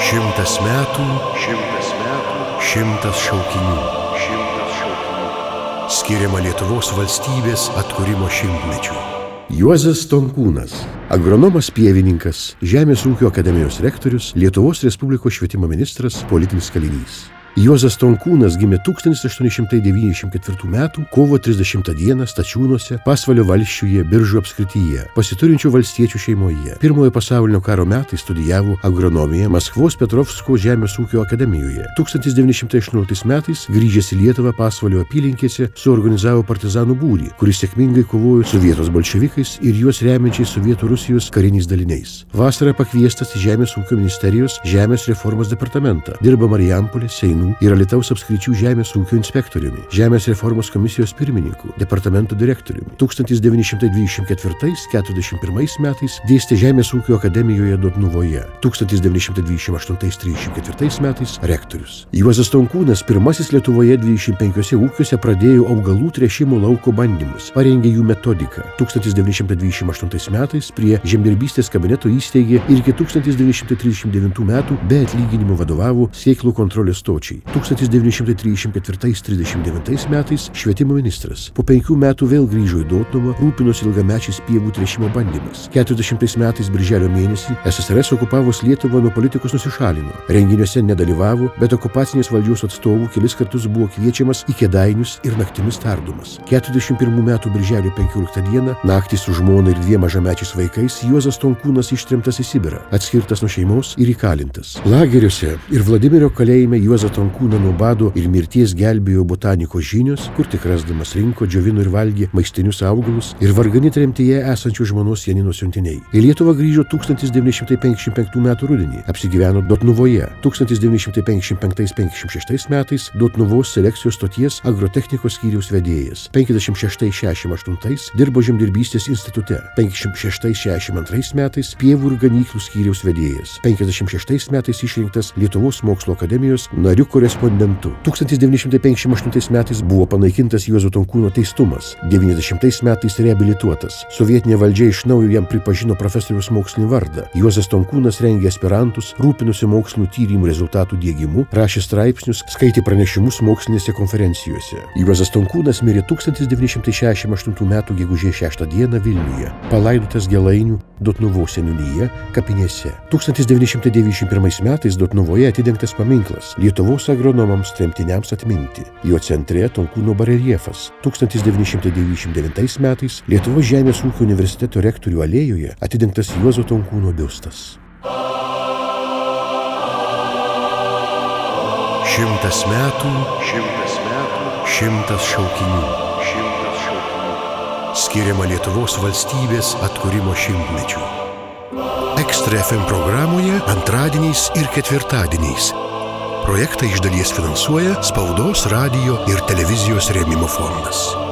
100 metų, 100 šaukinių. Skiriama Lietuvos valstybės atkūrimo 100-mečiui. Juozas Tonkūnas, agronomas pievininkas, Žemės ūkio akademijos rektorius, Lietuvos Respublikos švietimo ministras, politinis kalinys. Juozas Tonkūnas gimė 1894 metų kovo 30 dieną Stačiūnuose, Pasvalio valsčiuje, Biržų apskrityje, pasiturinčių valstiečių šeimoje. Pirmojo pasaulinio karo metais studijavo agronomiją Maskvos Petrovsko Žemės ūkio akademijoje. 1918 metais grįžęs į Lietuvą Pasvalio apylinkėse suorganizavo partizanų būrį, kuris sėkmingai kovojo su vietos bolševikais ir juos remiančiais Sovietų Rusijos kariniais daliniais. Vasarą pakviestas į Žemės ūkio ministerijos Žemės reformos departamentą. Dirbo Marijampolės, Seinų ir Alytaus apskričių žemės ūkio inspektoriumi, Žemės reformos komisijos pirmininku, departamento direktoriumi. 1924–41 metais dėstė Žemės ūkio akademijoje Dotnuvoje. 1928–34 metais rektorius. Juozas Tonkūnas pirmasis Lietuvoje 25 ūkiuose pradėjo augalų tręšimo lauko bandymus, parengė jų metodiką. 1928 metais prie žemdirbystės kabineto įsteigė ir iki 1939 metų be atlyginimo vadovavo sėklų kontrolės stočiai. 1934–39 metais švietimo ministras. Po 5 metų vėl grįžo į Dotnuvą, rūpinosi ilgamečiais pievų tręšimo bandymais. 40 metais birželio mėnesį SSRS okupavus Lietuvą nuo politikos nusišalino. Renginiuose nedalyvavo, bet okupacinės valdžios atstovų kelis kartus buvo kviečiamas į Kėdainius ir naktimis tardomas. 41 metų birželio 15 dieną naktį su žmona ir 2 mažamečiais vaikais Juozas Tonkūnas ištremtas į Sibirą, atskirtas nuo šeimos ir įkalintas. Lageriuose ir Vladimirio kalėjime Juozą Tonkūną nuo bado ir mirties gelbėjo botanikos žinios, kur tik rasdamas rinko, džiovino ir valgė maistinius augalus ir vargani tremtyje esančių žmonos Janinos siuntiniai. Į Lietuvą grįžo 1955 metų rudenį, apsigyveno Dotnuvoje. 1955–56 metais Dotnuvos selekcijos stoties agrotechnikos skyriaus vedėjas. 56–68 dirbo žemdirbystės institute. 56–62 metais pievų ir ganyklų skyriaus vedėjas. 56 metais išrinktas Lietuvos mokslo akademijos nariu korespondentu. 1958 metais buvo panaikintas Juozo Tonkūno teistumas. 90 metais reabilituotas. Sovietinė valdžia iš naujo jam pripažino profesoriaus mokslinį vardą. Juozas Tonkūnas rengė aspirantus, rūpinosi mokslinių tyrimų rezultatų diegimu, rašė straipsnius, skaitė pranešimus mokslinėse konferencijose. Juozas Tonkūnas mirė 1968 metų gegužės 6 dieną Vilniuje, palaidotas Gelainių Dotnuvos seniūnyje kapinėse. 1991 metais Dotnuvoje atidengtas paminklas Lietuvos agronomams tremtiniams atminti. Jo centre Tonkūno bareljefas. 1999 metais Lietuvos žemės ūkio universiteto rektorių alėjoje atidengtas Juozo Tonkūno biustas. 100 metų, 100 šaukinių. Skiriama Lietuvos valstybės atkūrimo 100-mečiui. Ekstra FM programoje antradieniais ir ketvirtadieniais. Projektą iš dalies finansuoja Spaudos, radijo ir televizijos rėmimo fondas.